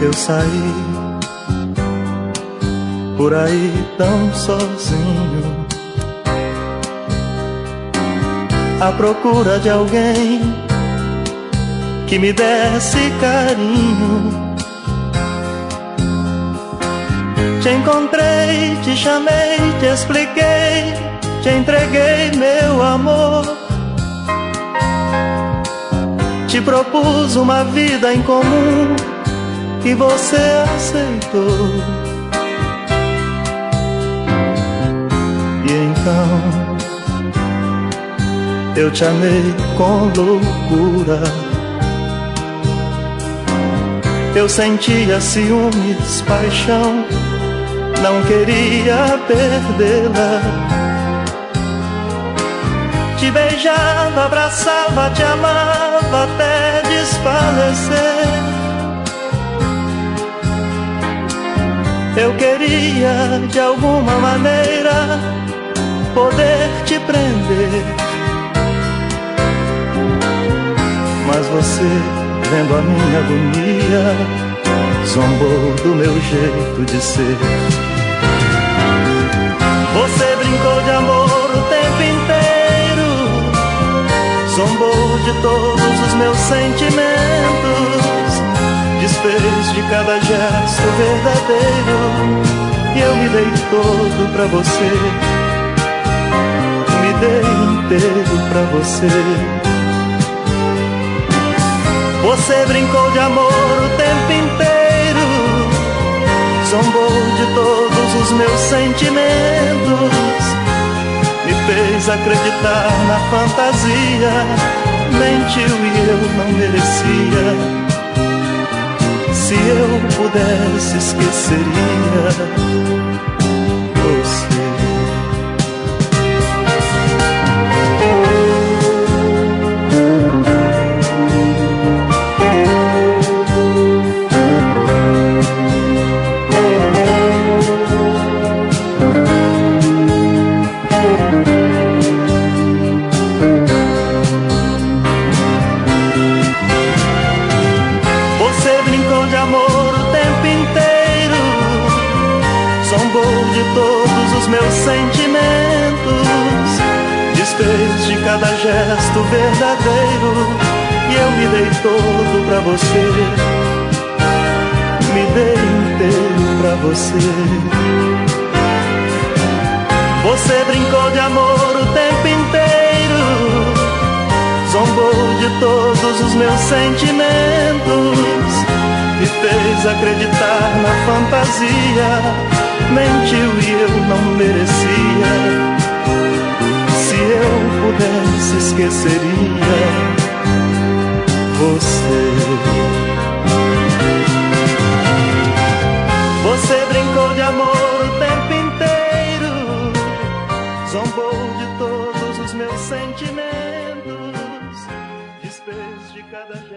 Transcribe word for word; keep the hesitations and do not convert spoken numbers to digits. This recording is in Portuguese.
Eu saí por aí tão sozinho, à procura de alguém que me desse carinho. Te encontrei, te chamei, te expliquei, te entreguei meu amor. Te propus uma vida em comum e você aceitou. E então eu te amei com loucura. Eu sentia ciúmes, paixão, não queria perdê-la. Te beijava, abraçava, te amava até desfalecer. Eu queria de alguma maneira poder te prender, mas você, vendo a minha agonia, zombou do meu jeito de ser. Você brincou de amor o tempo inteiro, zombou de todos os meus sentimentos, desfez de cada gesto verdadeiro, e eu me dei todo pra você, me dei inteiro pra você. Você brincou de amor o tempo inteiro, zombou de todos os meus sentimentos, me fez acreditar na fantasia, mentiu e eu não merecia. Se eu pudesse, esqueceria você. Zombou de todos os meus sentimentos, desfez de cada gesto verdadeiro, e eu me dei todo pra você, me dei inteiro pra você. Você brincou de amor o tempo inteiro, zombou de todos os meus sentimentos, me fez acreditar na fantasia, mentiu e eu não merecia. Se eu pudesse, esqueceria você. Você brincou de amor o tempo inteiro, zombou de todos os meus sentimentos, desfez de cada